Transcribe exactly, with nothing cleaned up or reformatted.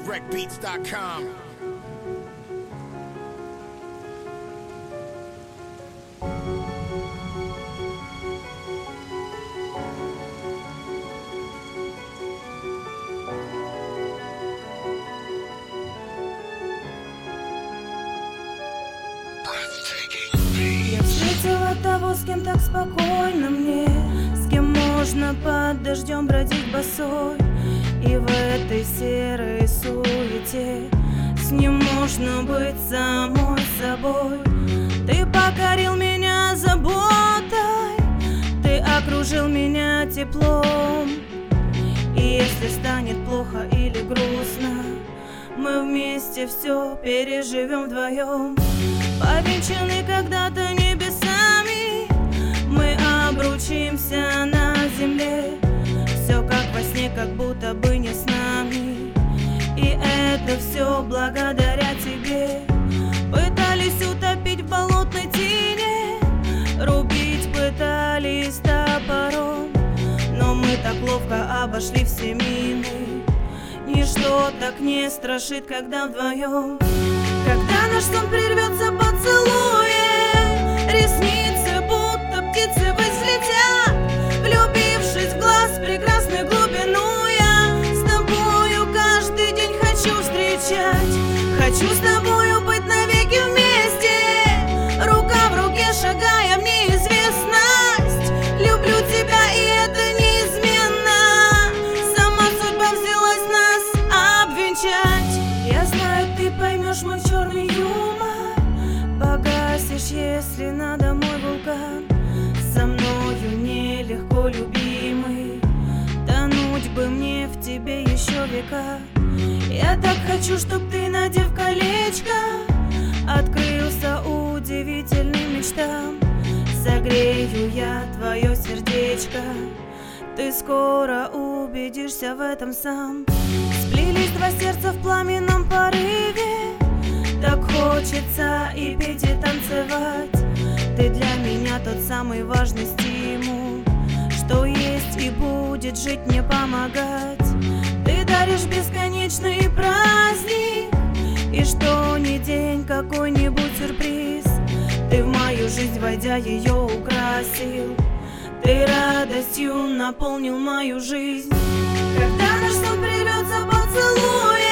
direct beats dot com. Я встретила того, с кем так спокойно мне, с кем можно под дождем бродить босой. И в этой серой суете с ним можно быть самой собой. Ты покорил меня заботой, ты окружил меня теплом. И если станет плохо или грустно, мы вместе все переживем вдвоем. Повенчаны когда-то небесами, мы обручимся на земле. Все как во сне, как будто бы не с нами. И это все благодаря тебе. Пытались утопить в болотной тени, рубить пытались топором, но мы так ловко обошли все мины. Ничто так не страшит, когда вдвоем. Когда наш сон прервется поцелуем, ресницы будто птицы взлетят, влюбившись в глаз прекрасной глубину. Я с тобою каждый день хочу встречать, хочу с тобою быть навеки вместе, рука в руке шагая в неизвестность. Люблю тебя, и это неизменно, сама судьба взялась нас обвенчать. Я знаю, ты поймешь мой черный юмор, погасишь, если надо, мой вулкан. Со мною нелегко, любимый, тонуть бы мне в тебе еще века. Я так хочу, чтоб ты, надев колечко, открылся удивительным мечтам. Согрею я твое сердечко, ты скоро убедишься в этом сам. Сплелись два сердца в пламенном порыве, так хочется и петь, и танцевать. Ты для меня тот самый важный стимул, что есть и будет жить мне помогать. Ты даришь бесконечный праздник, и что ни день какой-нибудь сюрприз. Ты в мою жизнь, войдя, ее украсил, ты радостью наполнил мою жизнь. Когда наш сон прервется поцелуем,